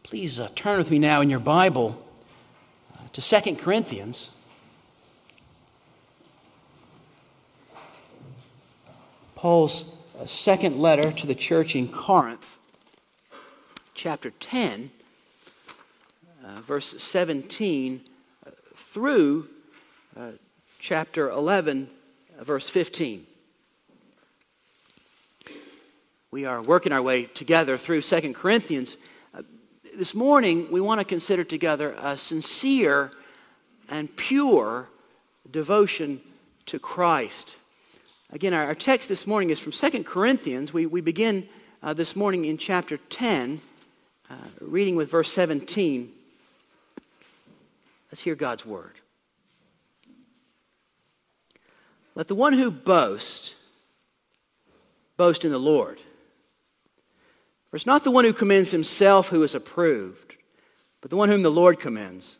Please turn with me now in your Bible to 2 Corinthians. Paul's second letter to the church in Corinth, chapter 10, verse 17 through chapter 11, verse 15. We are working our way together through 2 Corinthians. This morning, we want to consider together a sincere and pure devotion to Christ. Again, our text this morning is from 2 Corinthians. We begin this morning in chapter 10, reading with verse 17. Let's hear God's word. Let the one who boasts, boast in the Lord. For it's not the one who commends himself who is approved, but the one whom the Lord commends.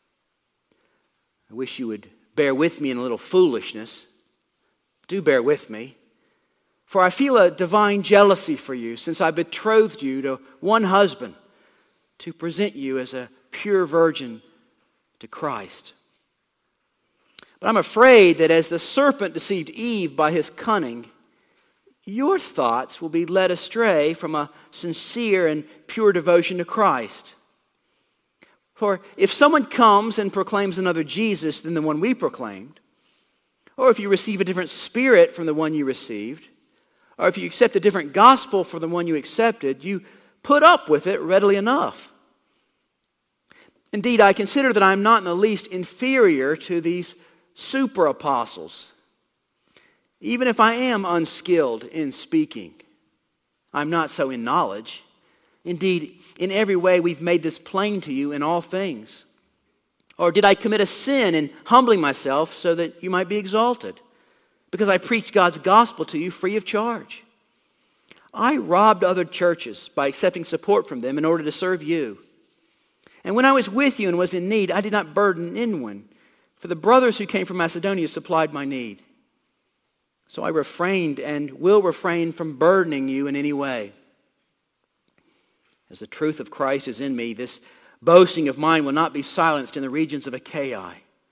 I wish you would bear with me in a little foolishness. Do bear with me. For I feel a divine jealousy for you, since I betrothed you to one husband to present you as a pure virgin to Christ. But I'm afraid that as the serpent deceived Eve by his cunning, your thoughts will be led astray from a sincere and pure devotion to Christ. For if someone comes and proclaims another Jesus than the one we proclaimed, or if you receive a different spirit from the one you received, or if you accept a different gospel from the one you accepted, you put up with it readily enough. Indeed, I consider that I am not in the least inferior to these super apostles. Even if I am unskilled in speaking, I'm not so in knowledge. Indeed, in every way we've made this plain to you in all things. Or did I commit a sin in humbling myself so that you might be exalted? Because I preached God's gospel to you free of charge. I robbed other churches by accepting support from them in order to serve you. And when I was with you and was in need, I did not burden anyone, for the brothers who came from Macedonia supplied my need. So I refrained and will refrain from burdening you in any way. As the truth of Christ is in me, this boasting of mine will not be silenced in the regions of Achaia.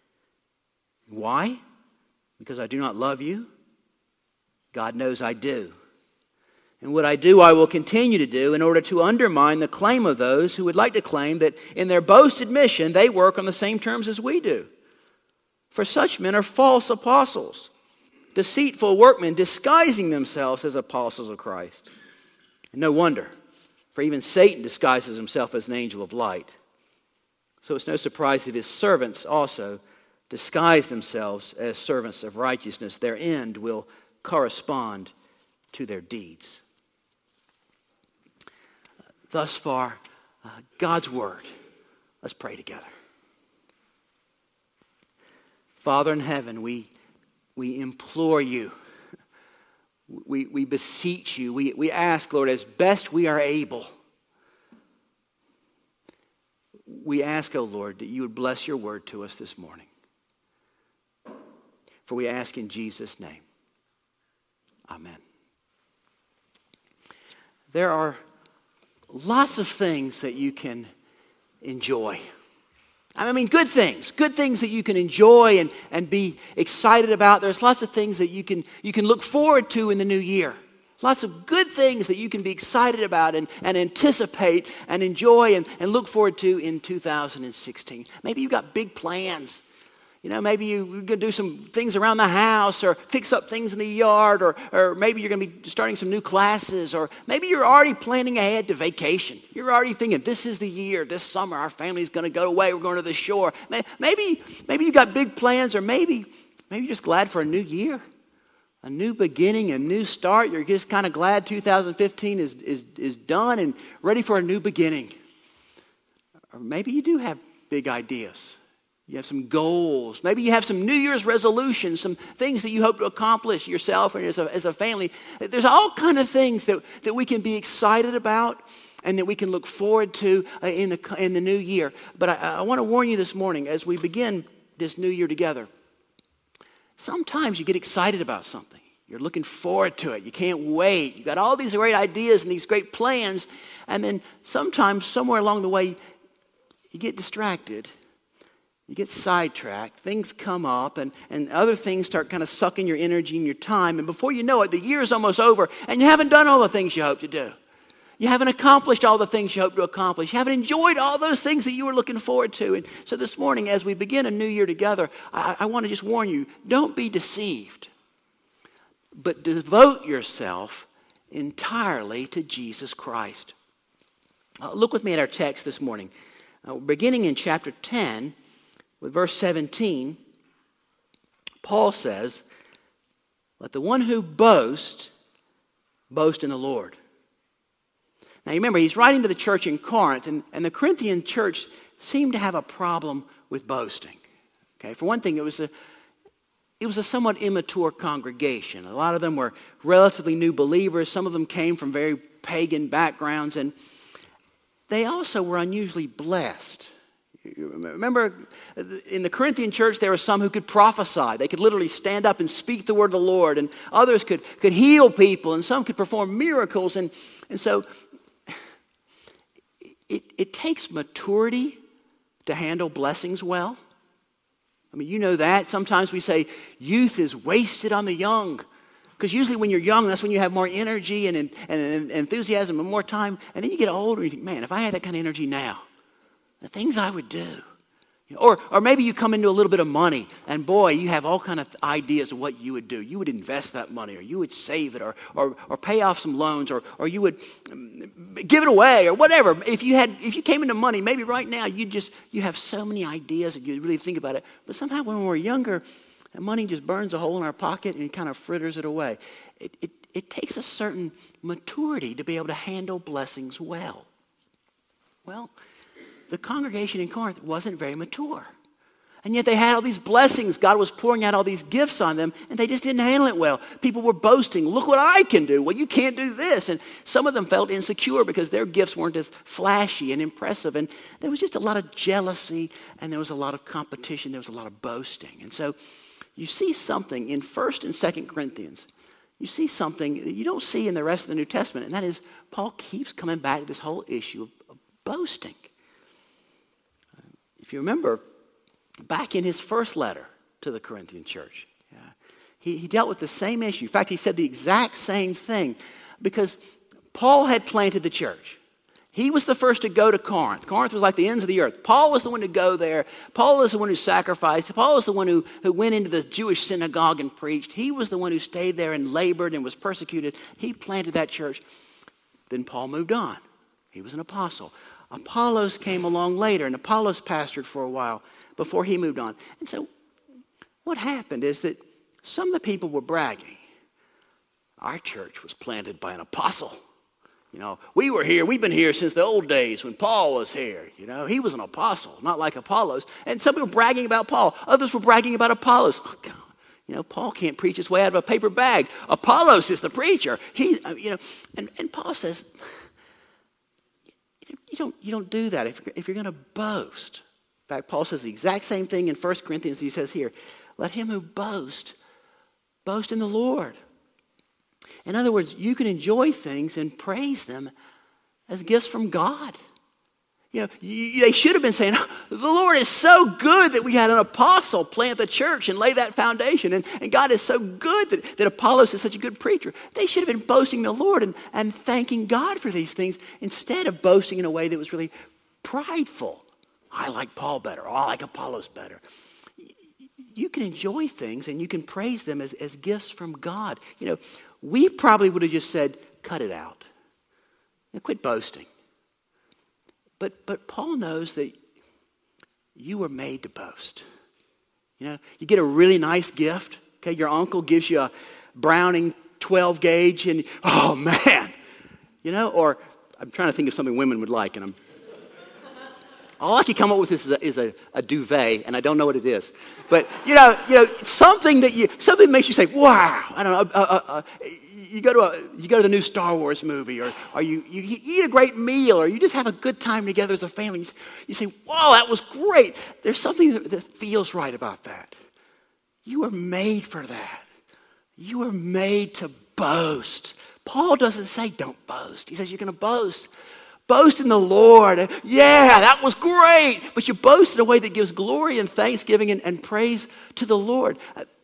Why? Because I do not love you? God knows I do. And what I do, I will continue to do in order to undermine the claim of those who would like to claim that in their boasted mission they work on the same terms as we do. For such men are false apostles, deceitful workmen disguising themselves as apostles of Christ. And no wonder, for even Satan disguises himself as an angel of light. So it's no surprise if his servants also disguise themselves as servants of righteousness. Their end will correspond to their deeds. Thus far, God's word. Let's pray together. Father in heaven, we implore you. We beseech you. We ask, Lord, as best we are able. We ask, O Lord, that you would bless your word to us this morning. For we ask in Jesus' name. Amen. There are lots of things that you can enjoy. I mean, good things that you can enjoy and be excited about. There's lots of things that you can look forward to in the new year. Lots of good things that you can be excited about and anticipate and enjoy and look forward to in 2016. Maybe you've got big plans. You know, maybe you're going to do some things around the house or fix up things in the yard or maybe you're going to be starting some new classes or maybe you're already planning ahead to vacation. You're already thinking, this is the year, this summer, our family's going to go away, we're going to the shore. Maybe you've got big plans or maybe you're just glad for a new year, a new beginning, a new start. You're just kind of glad 2015 is done and ready for a new beginning. Or maybe you do have big ideas. You have some goals. Maybe you have some New Year's resolutions, some things that you hope to accomplish yourself and as a family. There's all kind of things that we can be excited about and that we can look forward to in the new year. But I want to warn you this morning as we begin this new year together. Sometimes you get excited about something. You're looking forward to it. You can't wait. You've got all these great ideas and these great plans. And then sometimes, somewhere along the way, you get distracted. You get sidetracked. Things come up and other things start kind of sucking your energy and your time. And before you know it, the year's almost over and you haven't done all the things you hoped to do. You haven't accomplished all the things you hoped to accomplish. You haven't enjoyed all those things that you were looking forward to. And so this morning, as we begin a new year together, I want to just warn you, don't be deceived, but devote yourself entirely to Jesus Christ. Look with me at our text this morning. Beginning in chapter 10, with verse 17, Paul says, "Let the one who boasts, boast in the Lord." Now, you remember, he's writing to the church in Corinth, and the Corinthian church seemed to have a problem with boasting. Okay, for one thing, it was a somewhat immature congregation. A lot of them were relatively new believers. Some of them came from very pagan backgrounds, and they also were unusually blessed. You remember, in the Corinthian church, there were some who could prophesy. They could literally stand up and speak the word of the Lord, and others could heal people, and some could perform miracles. And so it takes maturity to handle blessings well. I mean, you know that. Sometimes we say youth is wasted on the young. Because usually when you're young, that's when you have more energy and enthusiasm and more time. And then you get older and you think, man, if I had that kind of energy now, the things I would do. Or maybe you come into a little bit of money and boy, you have all kind of ideas of what you would do. You would invest that money, or you would save it, or pay off some loans, or you would give it away, or whatever. If you came into money, maybe right now you have so many ideas and you really think about it. But somehow when we're younger, money just burns a hole in our pocket and kind of fritters it away. It takes a certain maturity to be able to handle blessings well. Well, the congregation in Corinth wasn't very mature. And yet they had all these blessings. God was pouring out all these gifts on them, and they just didn't handle it well. People were boasting, look what I can do. Well, you can't do this. And some of them felt insecure because their gifts weren't as flashy and impressive. And there was just a lot of jealousy, and there was a lot of competition. There was a lot of boasting. And so you see something in 1st and 2nd Corinthians. You see something that you don't see in the rest of the New Testament, and that is Paul keeps coming back to this whole issue of boasting. If you remember, back in his first letter to the Corinthian church, he dealt with the same issue. In fact, he said the exact same thing because Paul had planted the church. He was the first to go to Corinth. Corinth was like the ends of the earth. Paul was the one to go there. Paul was the one who sacrificed. Paul was the one who went into the Jewish synagogue and preached. He was the one who stayed there and labored and was persecuted. He planted that church. Then Paul moved on. He was an apostle. Apollos came along later, and Apollos pastored for a while before he moved on. And so what happened is that some of the people were bragging. Our church was planted by an apostle. We were here. We've been here since the old days when Paul was here. He was an apostle, not like Apollos. And some people were bragging about Paul. Others were bragging about Apollos. Oh, God. Paul can't preach his way out of a paper bag. Apollos is the preacher. And Paul says, you don't do that if you're going to boast. In fact, Paul says the exact same thing in 1 Corinthians. He says here, let him who boasts, boast in the Lord. In other words, you can enjoy things and praise them as gifts from God. They should have been saying, the Lord is so good that we had an apostle plant the church and lay that foundation. And God is so good that Apollos is such a good preacher. They should have been boasting the Lord and thanking God for these things instead of boasting in a way that was really prideful. I like Paul better. Or I like Apollos better. You can enjoy things and you can praise them as gifts from God. We probably would have just said, cut it out. Quit boasting. But Paul knows that you were made to boast. You get a really nice gift. Okay, your uncle gives you a Browning 12 gauge and, oh man. Or I'm trying to think of something women would like, and all I can come up with is a duvet, and I don't know what it is. But something makes you say, "Wow!" I don't know. You go to the new Star Wars movie, or you eat a great meal, or you just have a good time together as a family. You say, "Whoa, that was great!" There's something that feels right about that. You were made for that. You were made to boast. Paul doesn't say don't boast. He says you're going to boast. Boast in the Lord. Yeah, that was great. But you boast in a way that gives glory and thanksgiving and praise to the Lord.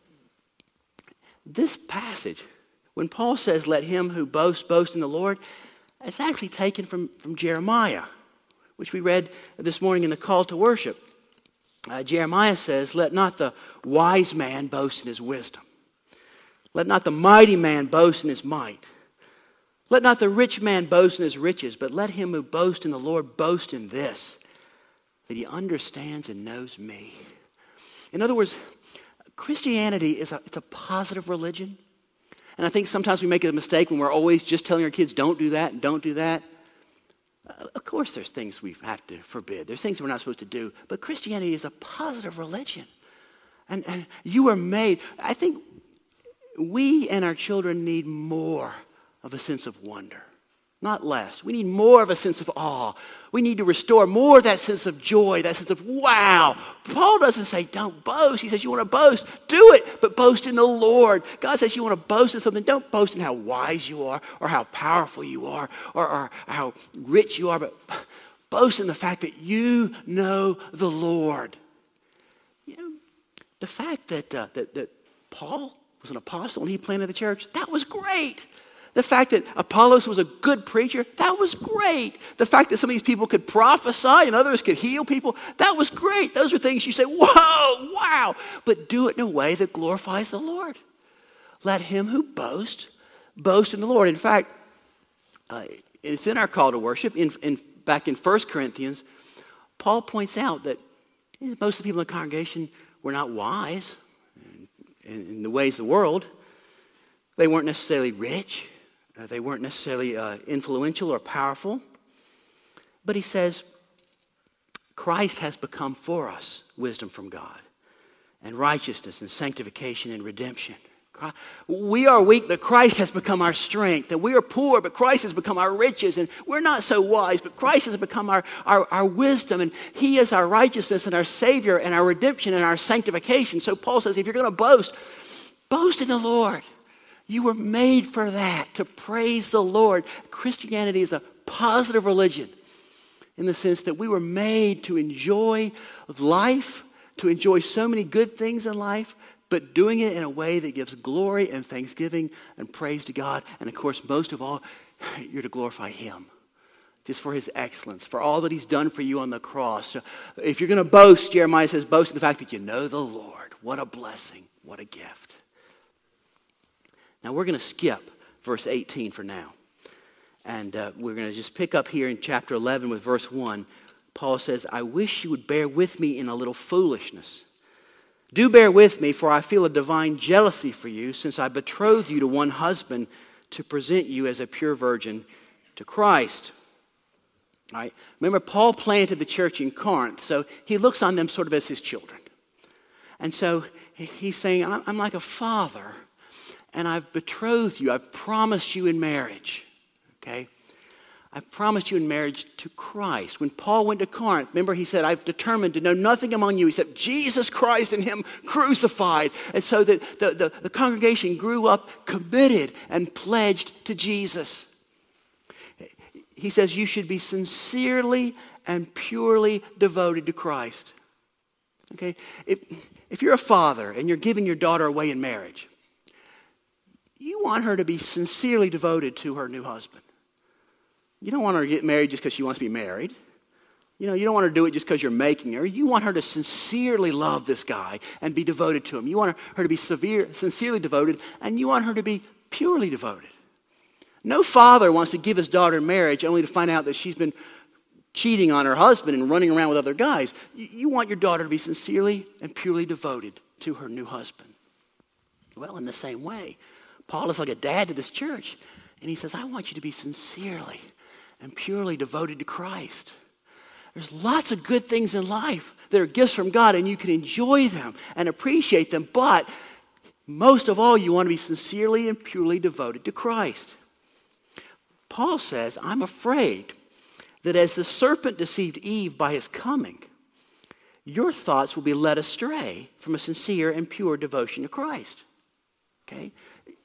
This passage, when Paul says, let him who boasts boast in the Lord, it's actually taken from Jeremiah, which we read this morning in the call to worship. Jeremiah says, let not the wise man boast in his wisdom. Let not the mighty man boast in his might. Let not the rich man boast in his riches, but let him who boasts in the Lord boast in this, that he understands and knows me. In other words, Christianity it's a positive religion. And I think sometimes we make a mistake when we're always just telling our kids, don't do that and don't do that. Of course there's things we have to forbid. There's things we're not supposed to do. But Christianity is a positive religion. And you are made. I think we and our children need more of a sense of wonder, not less. We need more of a sense of awe. We need to restore more of that sense of joy, that sense of wow. Paul doesn't say don't boast. He says you want to boast, do it, but boast in the Lord. God says you want to boast in something. Don't boast in how wise you are or how powerful you are or how rich you are, but boast in the fact that you know the Lord. You know, the fact that Paul was an apostle and he planted the church, that was great. The fact that Apollos was a good preacher, that was great. The fact that some of these people could prophesy and others could heal people, that was great. Those are things you say, whoa, wow. But do it in a way that glorifies the Lord. Let him who boasts, boast in the Lord. In fact, it's in our call to worship. Back in 1 Corinthians, Paul points out that most of the people in the congregation were not wise in the ways of the world. They weren't necessarily rich. They weren't necessarily influential or powerful. But he says, Christ has become for us wisdom from God and righteousness and sanctification and redemption. We are weak, but Christ has become our strength. And we are poor, but Christ has become our riches. And we're not so wise, but Christ has become our wisdom. And he is our righteousness and our Savior and our redemption and our sanctification. So Paul says, if you're going to boast, boast in the Lord. You were made for that, to praise the Lord. Christianity is a positive religion in the sense that we were made to enjoy life, to enjoy so many good things in life, but doing it in a way that gives glory and thanksgiving and praise to God. And of course, most of all, you're to glorify him just for his excellence, for all that he's done for you on the cross. So if you're going to boast, Jeremiah says, boast in the fact that you know the Lord. What a blessing. What a gift. Now, we're going to skip verse 18 for now. And we're going to just pick up here in chapter 11 with verse 1. Paul says, I wish you would bear with me in a little foolishness. Do bear with me, for I feel a divine jealousy for you, since I betrothed you to one husband to present you as a pure virgin to Christ. All right. Remember, Paul planted the church in Corinth, so he looks on them sort of as his children. And so he's saying, I'm like a father. And I've betrothed you. I've promised you in marriage. Okay? I've promised you in marriage to Christ. When Paul went to Corinth, remember he said, I've determined to know nothing among you except Jesus Christ and him crucified. And so that the congregation grew up committed and pledged to Jesus. He says you should be sincerely and purely devoted to Christ. Okay? If you're a father and you're giving your daughter away in marriage, you want her to be sincerely devoted to her new husband. You don't want her to get married just because she wants to be married. You don't want her to do it just because you're making her. You want her to sincerely love this guy and be devoted to him. You want her to be sincerely devoted, and you want her to be purely devoted. No father wants to give his daughter in marriage only to find out that she's been cheating on her husband and running around with other guys. You want your daughter to be sincerely and purely devoted to her new husband. Well, in the same way, Paul is like a dad to this church. And he says, I want you to be sincerely and purely devoted to Christ. There's lots of good things in life that are gifts from God, and you can enjoy them and appreciate them. But most of all, you want to be sincerely and purely devoted to Christ. Paul says, I'm afraid that as the serpent deceived Eve by his coming, your thoughts will be led astray from a sincere and pure devotion to Christ. Okay?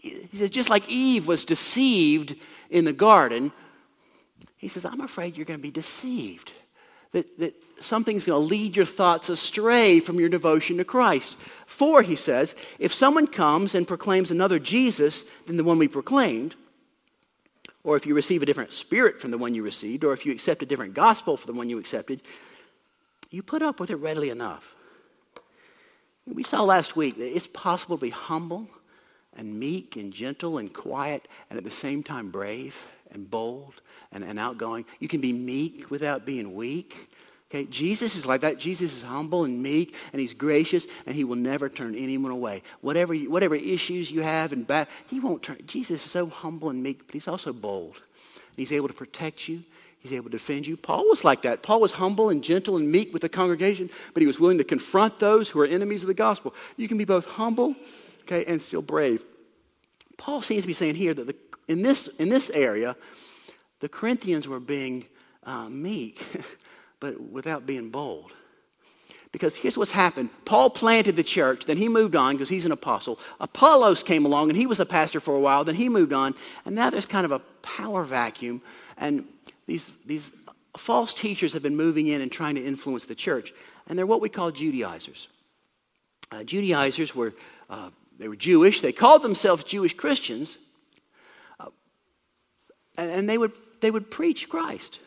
he says, just like Eve was deceived in the garden, he says, I'm afraid you're going to be deceived. That something's going to lead your thoughts astray from your devotion to Christ. For, he says, if someone comes and proclaims another Jesus than the one we proclaimed, or if you receive a different spirit from the one you received, or if you accept a different gospel from the one you accepted, you put up with it readily enough. We saw last week that it's possible to be humble and meek and gentle and quiet and at the same time brave and bold and outgoing. You can be meek without being weak. Okay, Jesus is like that. Jesus is humble and meek, and he's gracious, and he will never turn anyone away. Whatever issues you have and bad, he won't turn. Jesus is so humble and meek, but he's also bold. He's able to protect you. He's able to defend you. Paul was like that. Paul was humble and gentle and meek with the congregation, but he was willing to confront those who are enemies of the gospel. You can be both humble, okay, and still brave. Paul seems to be saying here that in this area, the Corinthians were being meek, but without being bold. Because here's what's happened. Paul planted the church, then he moved on because he's an apostle. Apollos came along and he was a pastor for a while, then he moved on, and now there's kind of a power vacuum, and these false teachers have been moving in and trying to influence the church, and they're what we call Judaizers. Judaizers were Jewish. They called themselves Jewish Christians, and they would preach Christ.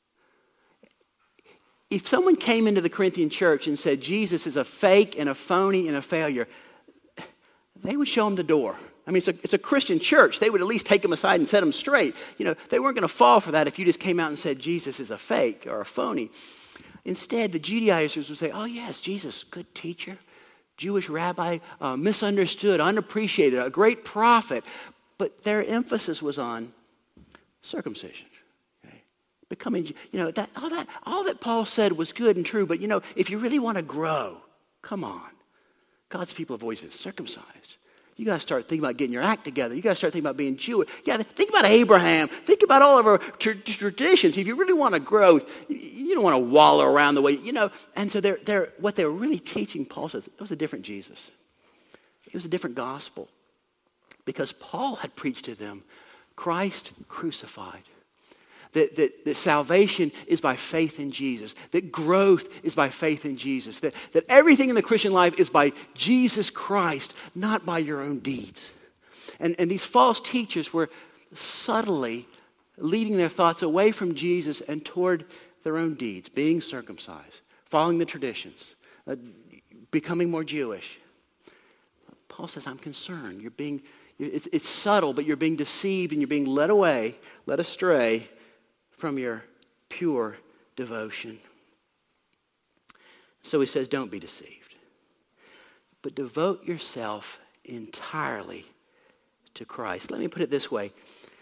If someone came into the Corinthian church and said Jesus is a fake and a phony and a failure, they would show them the door. I mean, it's a Christian church. They would at least take them aside and set them straight. You know, they weren't going to fall for that if you just came out and said Jesus is a fake or a phony. Instead, the Judaizers would say, oh yes, Jesus, good teacher, Jewish rabbi, misunderstood, unappreciated, a great prophet. But their emphasis was on circumcision. Becoming, all that Paul said was good and true, but if you really want to grow, come on. God's people have always been circumcised. You got to start thinking about getting your act together. You got to start thinking about being Jewish. Yeah, think about Abraham. Think about all of our traditions. If you really want to grow, you don't want to wallow around the way, And so what they were really teaching, Paul says, it was a different Jesus. It was a different gospel. Because Paul had preached to them Christ crucified. That salvation is by faith in Jesus. That growth is by faith in Jesus. That everything in the Christian life is by Jesus Christ, not by your own deeds. And these false teachers were subtly leading their thoughts away from Jesus and toward their own deeds, being circumcised, following the traditions, becoming more Jewish. Paul says, I'm concerned. It's subtle, but you're being deceived and you're being led astray from your pure devotion. So he says, don't be deceived, but devote yourself entirely to Christ. Let me put it this way.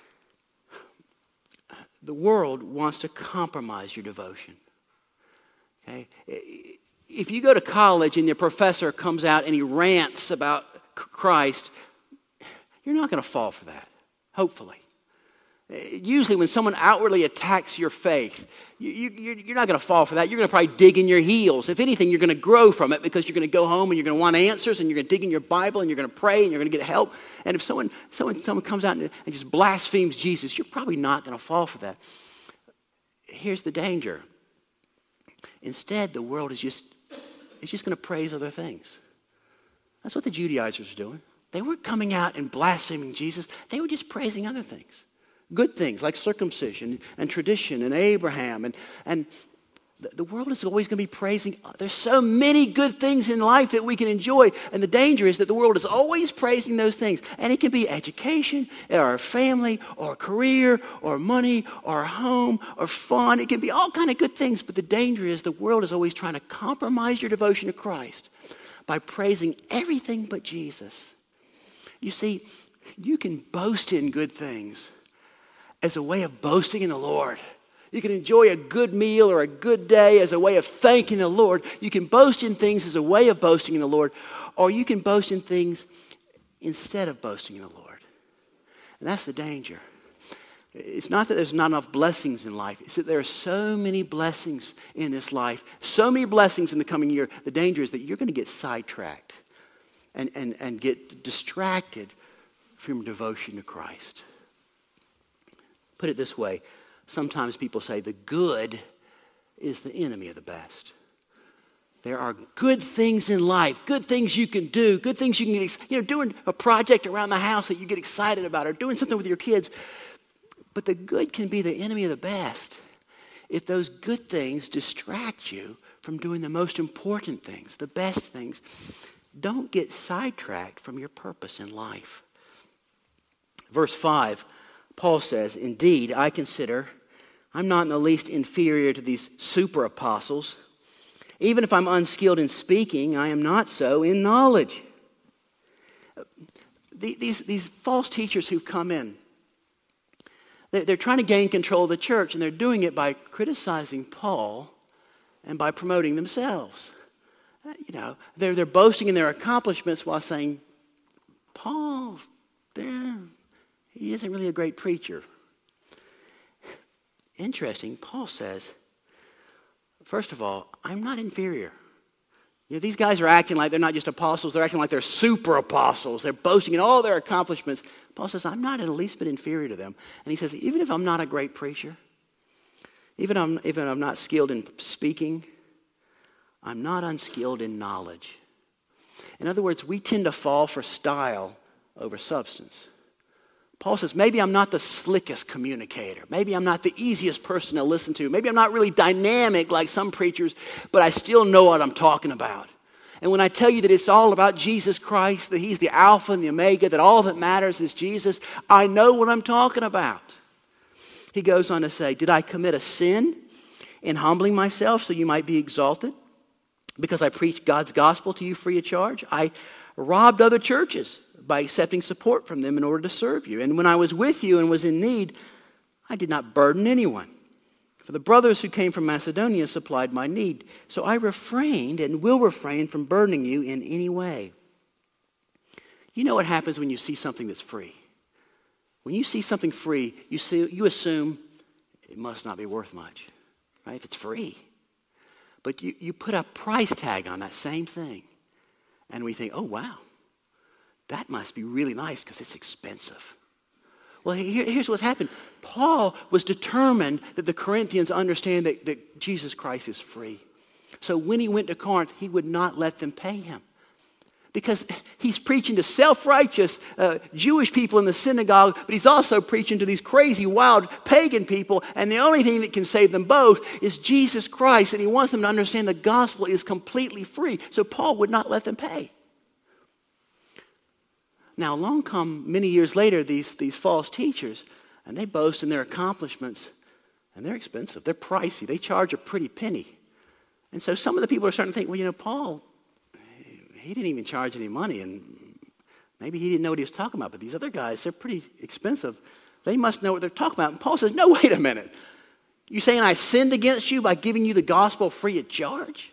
The world wants to compromise your devotion. Okay? If you go to college and your professor comes out and he rants about Christ, you're not going to fall for that, hopefully. Usually when someone outwardly attacks your faith, you're not going to fall for that. You're going to probably dig in your heels. If anything, you're going to grow from it because you're going to go home and you're going to want answers and you're going to dig in your Bible and you're going to pray and you're going to get help. And if someone comes out and just blasphemes Jesus, you're probably not going to fall for that. Here's the danger. Instead, the world is just going to praise other things. That's what the Judaizers were doing. They weren't coming out and blaspheming Jesus. They were just praising other things. Good things like circumcision and tradition and Abraham. And the world is always going to be praising. There's so many good things in life that we can enjoy. And the danger is that the world is always praising those things. And it can be education or a family or a career or money or a home or fun. It can be all kind of good things. But the danger is the world is always trying to compromise your devotion to Christ by praising everything but Jesus. You see, you can boast in good things as a way of boasting in the Lord. You can enjoy a good meal or a good day as a way of thanking the Lord. You can boast in things as a way of boasting in the Lord, or you can boast in things instead of boasting in the Lord. And that's the danger. It's not that there's not enough blessings in life. It's that there are so many blessings in this life, so many blessings in the coming year. The danger is that you're going to get sidetracked and get distracted from your devotion to Christ. Put it this way, sometimes people say the good is the enemy of the best. There are good things in life, good things you can do, good things you can get, doing a project around the house that you get excited about or doing something with your kids. But the good can be the enemy of the best if those good things distract you from doing the most important things, the best things. Don't get sidetracked from your purpose in life. Verse 5, Paul says, "Indeed, I consider I'm not in the least inferior to these super apostles. Even if I'm unskilled in speaking, I am not so in knowledge." These false teachers who've come in, they're trying to gain control of the church, and they're doing it by criticizing Paul and by promoting themselves. They're boasting in their accomplishments while saying, Paul, he isn't really a great preacher. Interesting, Paul says, first of all, I'm not inferior. These guys are acting like they're not just apostles, they're acting like they're super apostles. They're boasting in all their accomplishments. Paul says, I'm not in the least bit inferior to them. And he says, even if I'm not a great preacher, even if I'm not skilled in speaking, I'm not unskilled in knowledge. In other words, we tend to fall for style over substance. Paul says, maybe I'm not the slickest communicator. Maybe I'm not the easiest person to listen to. Maybe I'm not really dynamic like some preachers, but I still know what I'm talking about. And when I tell you that it's all about Jesus Christ, that he's the Alpha and the Omega, that all that matters is Jesus, I know what I'm talking about. He goes on to say, did I commit a sin in humbling myself so you might be exalted? Because I preached God's gospel to you free of charge? I robbed other churches by accepting support from them in order to serve you. And when I was with you and was in need, I did not burden anyone. For the brothers who came from Macedonia supplied my need. So I refrained and will refrain from burdening you in any way. You know what happens when you see something that's free? When you see something free, you assume it must not be worth much, right? If it's free. But you put a price tag on that same thing. And we think, oh, wow. That must be really nice because it's expensive. Well, here's what happened. Paul was determined that the Corinthians understand that Jesus Christ is free. So when he went to Corinth, he would not let them pay him. Because he's preaching to self-righteous Jewish people in the synagogue, but he's also preaching to these crazy, wild, pagan people, and the only thing that can save them both is Jesus Christ, and he wants them to understand the gospel is completely free. So Paul would not let them pay. Now, along come many years later these false teachers, and they boast in their accomplishments, and they're expensive. They're pricey. They charge a pretty penny. And so some of the people are starting to think, well, Paul, he didn't even charge any money, and maybe he didn't know what he was talking about, but these other guys, they're pretty expensive. They must know what they're talking about. And Paul says, no, wait a minute. You saying I sinned against you by giving you the gospel free of charge?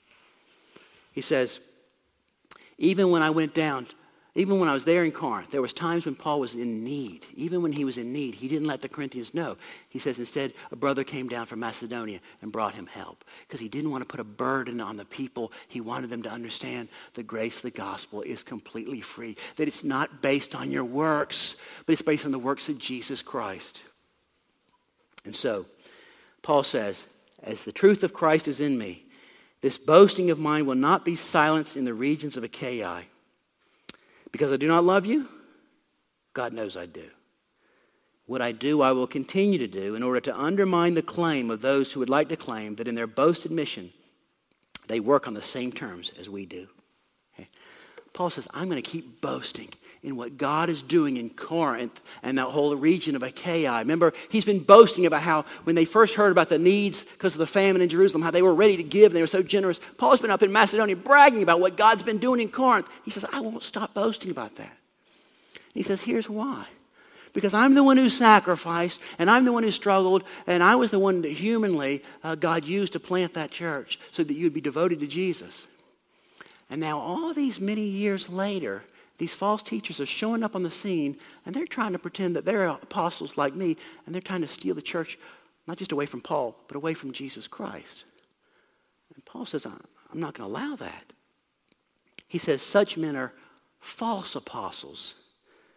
He says, even when I was there in Corinth, there was times when Paul was in need. Even when he was in need, he didn't let the Corinthians know. He says instead, a brother came down from Macedonia and brought him help because he didn't want to put a burden on the people. He wanted them to understand the grace of the gospel is completely free, that it's not based on your works, but it's based on the works of Jesus Christ. And so, Paul says, as the truth of Christ is in me, this boasting of mine will not be silenced in the regions of Achaia. Because I do not love you, God knows I do. What I do, I will continue to do in order to undermine the claim of those who would like to claim that in their boasted mission, they work on the same terms as we do. Okay? Paul says, I'm going to keep boasting in what God is doing in Corinth and that whole region of Achaia. Remember, he's been boasting about how when they first heard about the needs because of the famine in Jerusalem, how they were ready to give, they were so generous. Paul's been up in Macedonia bragging about what God's been doing in Corinth. He says, I won't stop boasting about that. He says, here's why. Because I'm the one who sacrificed, and I'm the one who struggled, and I was the one that humanly God used to plant that church so that you'd be devoted to Jesus. And now all these many years later, these false teachers are showing up on the scene, and they're trying to pretend that they're apostles like me, and they're trying to steal the church, not just away from Paul, but away from Jesus Christ. And Paul says, I'm not going to allow that. He says, such men are false apostles,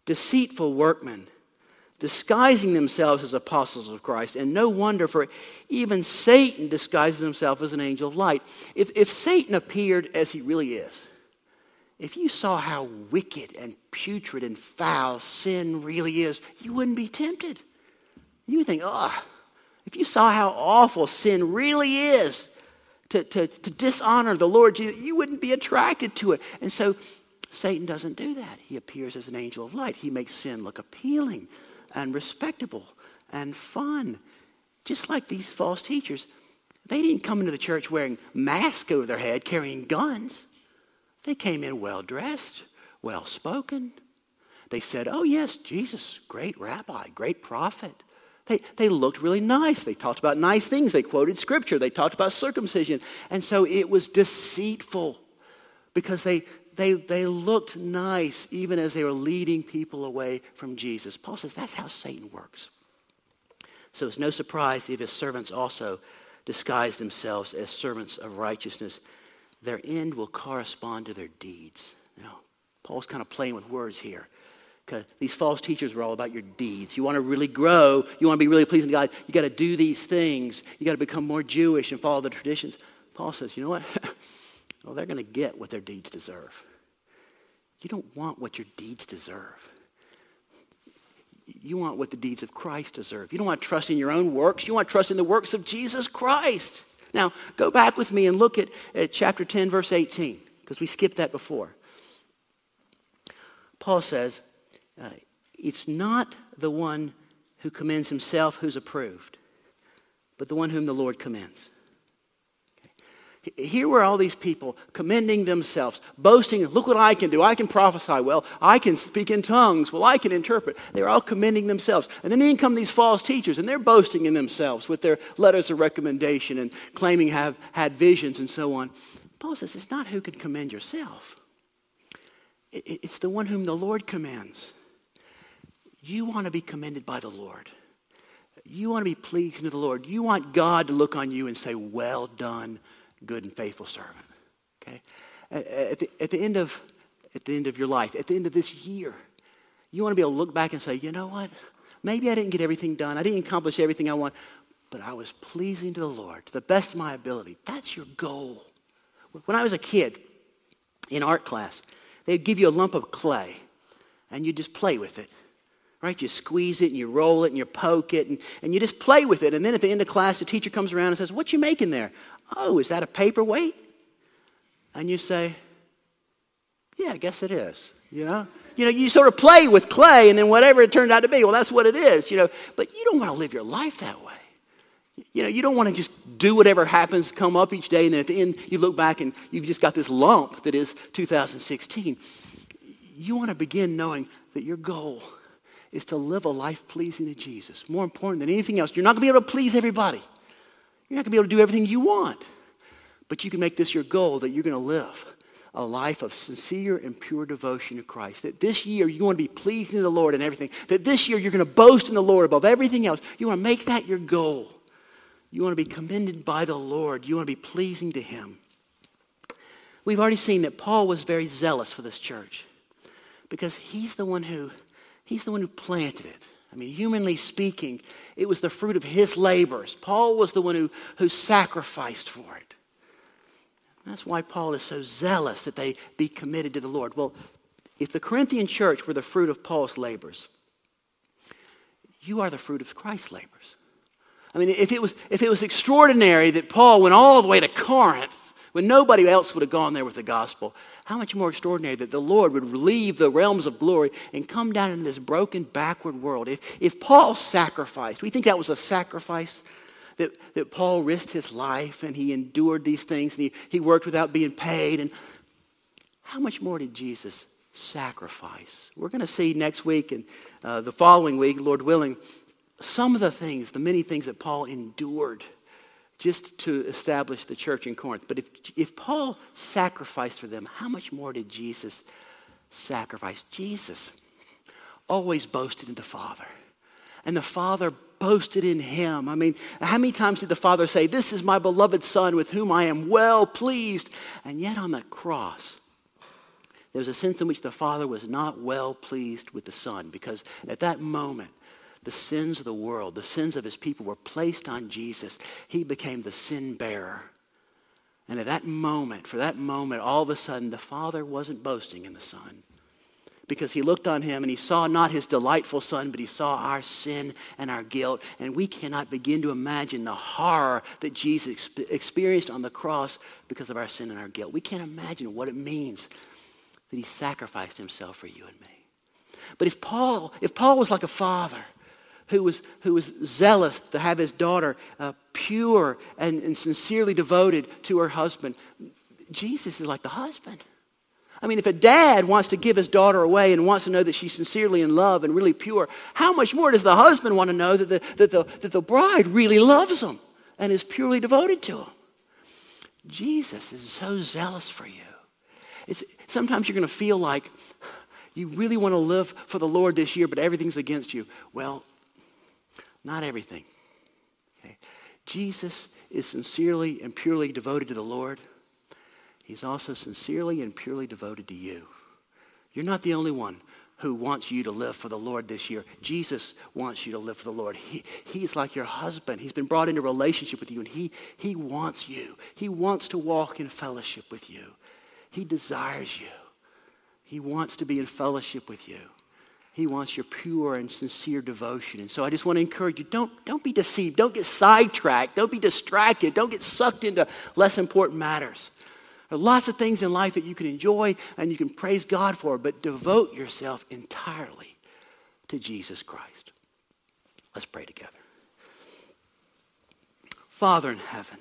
deceitful workmen, disguising themselves as apostles of Christ. And no wonder, for even Satan disguises himself as an angel of light. If Satan appeared as he really is, if you saw how wicked and putrid and foul sin really is, you wouldn't be tempted. You would think, if you saw how awful sin really is, to dishonor the Lord Jesus, you wouldn't be attracted to it. And so Satan doesn't do that. He appears as an angel of light. He makes sin look appealing and respectable and fun. Just like these false teachers. They didn't come into the church wearing masks over their head, carrying guns. They came in well-dressed, well-spoken. They said, oh yes, Jesus, great rabbi, great prophet. They looked really nice. They talked about nice things. They quoted scripture. They talked about circumcision. And so it was deceitful because they looked nice even as they were leading people away from Jesus. Paul says that's how Satan works. So it's no surprise if his servants also disguise themselves as servants of righteousness. Their end will correspond to their deeds. Now, Paul's kind of playing with words here. Because these false teachers were all about your deeds. You want to really grow. You want to be really pleasing to God. You got to do these things. You got to become more Jewish and follow the traditions. Paul says, you know what? Well, they're going to get what their deeds deserve. You don't want what your deeds deserve. You want what the deeds of Christ deserve. You don't want to trust in your own works. You want to trust in the works of Jesus Christ. Now, go back with me and look at chapter 10, verse 18, because we skipped that before. Paul says, it's not the one who commends himself who's approved, but the one whom the Lord commends. Okay. Here were all these people commending themselves, boasting, look what I can do. I can prophesy well. I can speak in tongues. Well, I can interpret. They were all commending themselves. And then in come these false teachers, and they're boasting in themselves with their letters of recommendation and claiming have had visions and so on. Paul says it's not who can commend yourself. It's the one whom the Lord commends. You want to be commended by the Lord. You want to be pleasing to the Lord. You want God to look on you and say, well done, good and faithful servant. Okay? At the end of your life, at the end of this year, you want to be able to look back and say, you know what? Maybe I didn't get everything done. I didn't accomplish everything I want, but I was pleasing to the Lord to the best of my ability. That's your goal. When I was a kid in art class, they'd give you a lump of clay and you just play with it. Right? You squeeze it and you roll it and you poke it and you just play with it. And then at the end of class, the teacher comes around and says, what you making there? Oh, is that a paperweight? And you say, yeah, I guess it is. You know, you sort of play with clay and then whatever it turned out to be, well, that's what it is, But you don't want to live your life that way. You don't want to just do whatever happens, come up each day, and then at the end you look back and you've just got this lump that is 2016. You want to begin knowing that your goal is to live a life pleasing to Jesus. More important than anything else. You're not going to be able to please everybody. You're not going to be able to do everything you want. But you can make this your goal, that you're going to live a life of sincere and pure devotion to Christ. That this year you want to be pleasing to the Lord in everything. That this year you're going to boast in the Lord above everything else. You want to make that your goal. You want to be commended by the Lord. You want to be pleasing to Him. We've already seen that Paul was very zealous for this church because he's the one who planted it. I mean, humanly speaking, it was the fruit of his labors. Paul was the one who sacrificed for it. That's why Paul is so zealous that they be committed to the Lord. Well, if the Corinthian church were the fruit of Paul's labors, you are the fruit of Christ's labors. I mean, if it was extraordinary that Paul went all the way to Corinth when nobody else would have gone there with the gospel, how much more extraordinary that the Lord would leave the realms of glory and come down into this broken, backward world. If Paul sacrificed, we think that was a sacrifice, that Paul risked his life and he endured these things and he worked without being paid. And how much more did Jesus sacrifice? We're going to see next week and the following week, Lord willing, some of the many things that Paul endured just to establish the church in Corinth. But if Paul sacrificed for them, how much more did Jesus sacrifice? Jesus always boasted in the Father. And the Father boasted in him. I mean, how many times did the Father say, this is my beloved Son with whom I am well pleased? And yet on that cross, There was a sense in which the Father was not well pleased with the Son, because at that moment, the sins of the world, the sins of his people were placed on Jesus. He became the sin bearer. And at that moment, for that moment, all of a sudden, the Father wasn't boasting in the Son, because he looked on him and he saw not his delightful Son, but he saw our sin and our guilt. And we cannot begin to imagine the horror that Jesus experienced on the cross because of our sin and our guilt. We can't imagine what it means that he sacrificed himself for you and me. But if Paul was like a father who was zealous to have his daughter pure and sincerely devoted to her husband, Jesus is like the husband. I mean, if a dad wants to give his daughter away and wants to know that she's sincerely in love and really pure, how much more does the husband want to know that the bride really loves him and is purely devoted to him? Jesus is so zealous for you. Sometimes you're going to feel like you really want to live for the Lord this year, but everything's against you. Well, not everything. Okay? Jesus is sincerely and purely devoted to the Lord. He's also sincerely and purely devoted to you. You're not the only one who wants you to live for the Lord this year. Jesus wants you to live for the Lord. He's like your husband. He's been brought into relationship with you, and he wants you. He wants to walk in fellowship with you. He desires you. He wants to be in fellowship with you. He wants your pure and sincere devotion. And so I just want to encourage you, don't be deceived. Don't get sidetracked. Don't be distracted. Don't get sucked into less important matters. There are lots of things in life that you can enjoy and you can praise God for, but devote yourself entirely to Jesus Christ. Let's pray together. Father in heaven,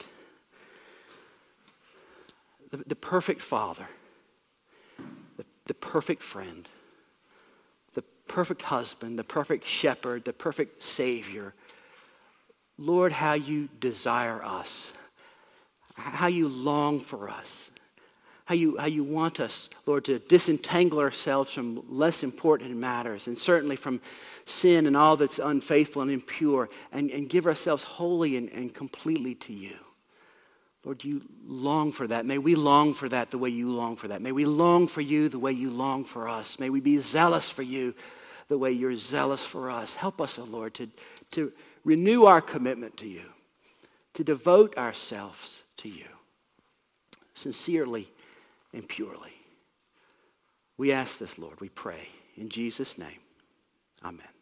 the perfect Father, the perfect friend, the perfect husband, the perfect shepherd, the perfect Savior. Lord, how you desire us, how you long for us, how you want us, Lord, to disentangle ourselves from less important matters, and certainly from sin and all that's unfaithful and impure, and give ourselves wholly and completely to you. Lord, you long for that. May we long for that the way you long for that. May we long for you the way you long for us. May we be zealous for you the way you're zealous for us. Help us, O Lord, to renew our commitment to you, to devote ourselves to you, sincerely and purely. We ask this, Lord, we pray. In Jesus' name, amen.